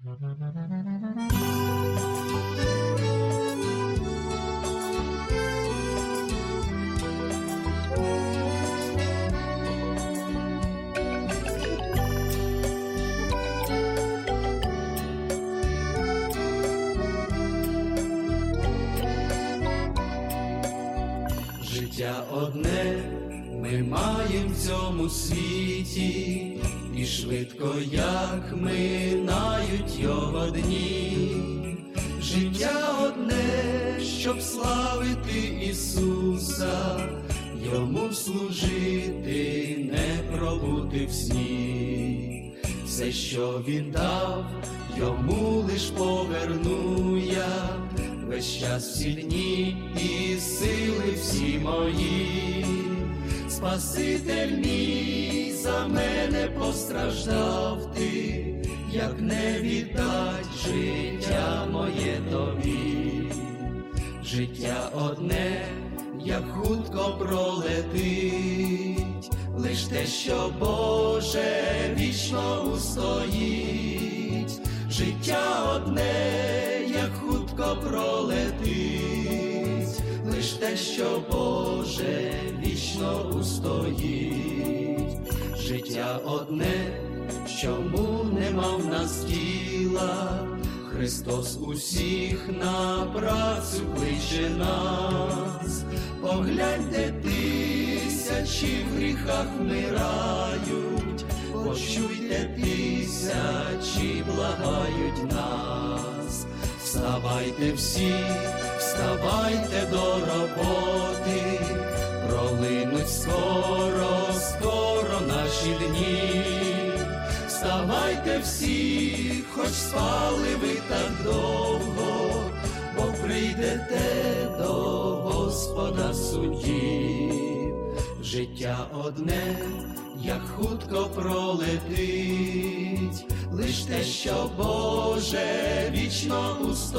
Життя одне ми маємо в цьому світі, і швидко, як минають його дні. Життя одне, щоб славити Ісуса, Йому служити, не пробути в сні. Все, що Він дав, Йому лиш поверну я, весь час, всі дні і сили всі мої. Спаситель мій, за мене постраждав ти, як не віддать життя моє тобі. Життя одне, як хутко пролетить, лиш те, що Боже вічно устоїть. Життя одне, як хутко пролетить, лиш те, що Боже вічно устоїть. Життя одне, чому нема в нас тіла, Христос усіх на працю кличе нас. Погляньте, тисячі в гріхах вмирають, почуйте, тисячі благають нас. Вставайте всі, вставайте до роботи, пролинуть скоро, скоро наші дні. Вставайте всі, хоч спали ви так довго, бо прийдете до Господа судді. Життя одне, як хутко пролетить, лиш те, що Боже вічно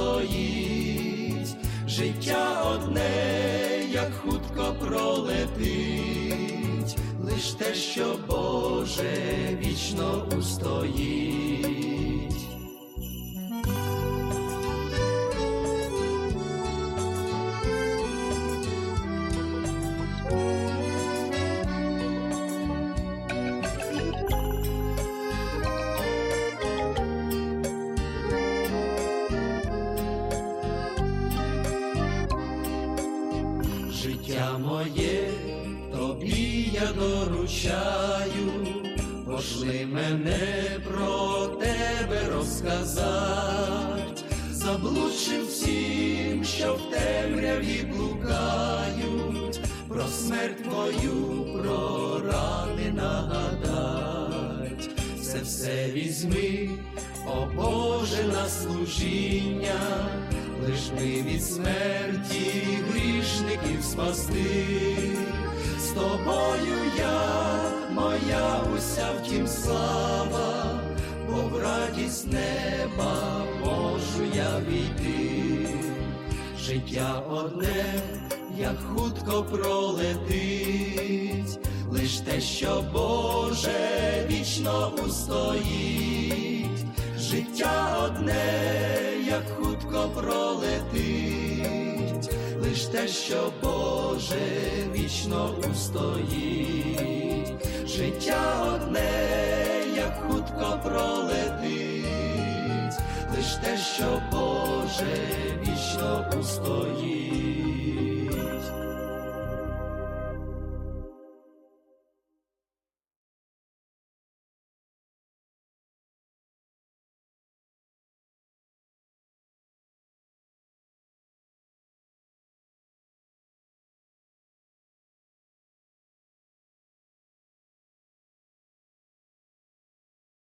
устоїть. Життя одне, як хутко пролетить, лиш те, що Боже вічно устоїть. Життя моє тобі я доручаю, пошли мене про тебе розказать, заблудшим всім, що в темряві блукають, про смерть твою, про рани нагадать. Це все візьми, о Боже, на служіння, лиш би від смерті грішників спасти. З тобою я, моя уся втім слава, бо в радість неба можу я війти. Життя одне, як хутко пролетить, лиш те, що Боже вічно устоїть. Життя одне, як хутко пролетить, лиш те, що Боже вічно устоїть. Життя одне, як хутко пролетить, лиш те, що Боже вічно устоїть.